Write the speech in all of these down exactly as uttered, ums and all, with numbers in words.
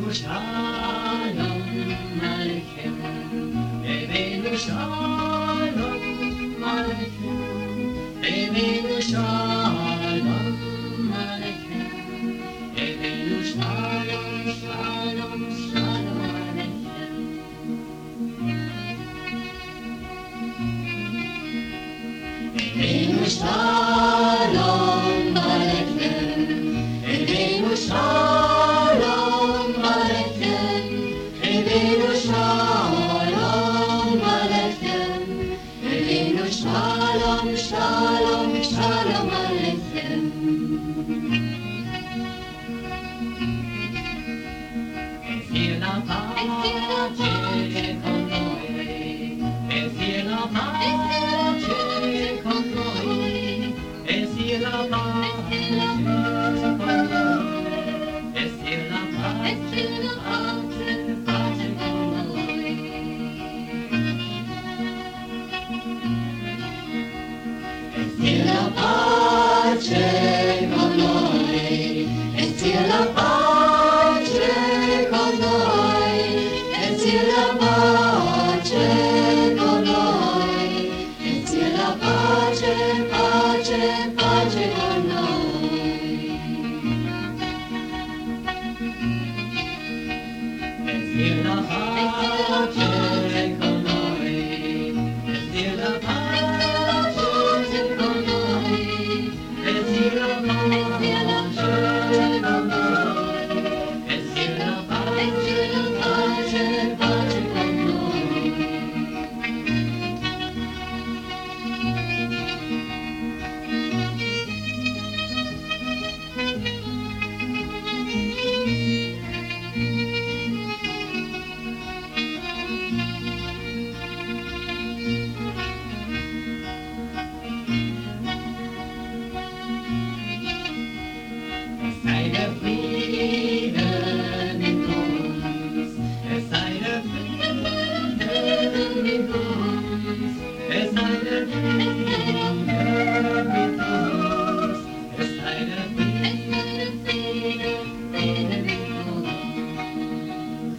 Shalom Aleichem, Ereinu Shalom Aleichem, Ereinu Shalom Aleichem, Ereinu Shalom, Shalom, Shalom Aleichem. Ereinu Shalom Aleichem, Ereinu Shalom Aleichem, Ereinu Shalom Aleichem, Ereinu Shalom, Shalom, Shalom Aleichem. Ezir la pace con noi, Ezir la pace con noi, Ezir la pace con noi, Ezir la pace, pace, pace con noi. Ezir la pace con noi, Ezir la pace con noi, Ezir la pace con noi, Ezir la pace, pace, pace con noi. Ezir la pace con noi, Ezir la pace con noi, Ezir la pace con noi, Ezir la pace, pace, pace con noi. Es sei der Frieden mit uns, es sei der Frieden mit uns, es sei der Frieden mit uns, es sei der Frieden, Frieden, Frieden mit uns.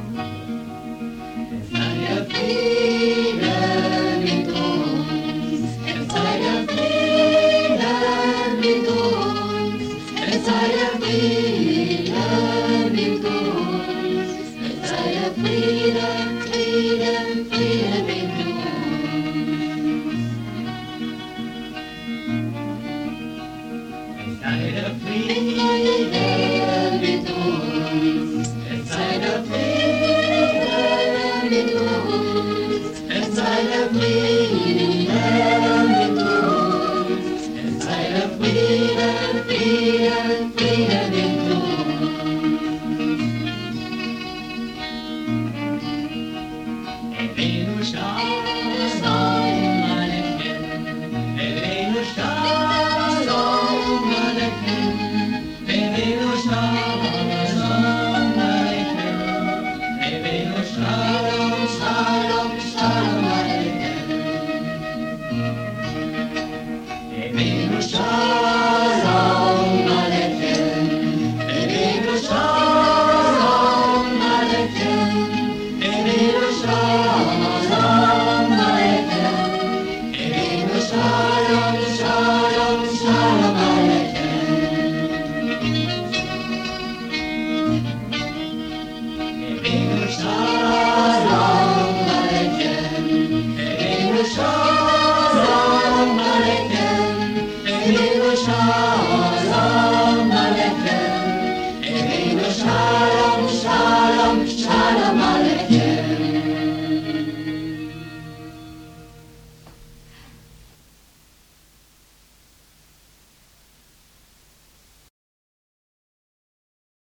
Es sei der Frieden mit uns, es sei der Frieden mit uns, es sei der Frieden mit uns, es sei der Frieden, Frieden, Frieden mit uns. Es sei der Frieden mit uns, es sei der Frieden mit uns, es sei der Frieden mit uns, es sei der Frieden, Frieden, Frieden mit uns. Ereinu Shalom Aleichem, Ereinu Shalom Aleichem, Ereinu Shalom Aleichem, Ereinu Shalom, Shalom, Shalom Aleichem. Ereinu Shalom Aleichem, Ereinu Shalom Aleichem, Ereinu Shalom Aleichem, Ereinu Shalom, Shalom, Shalom Aleichem.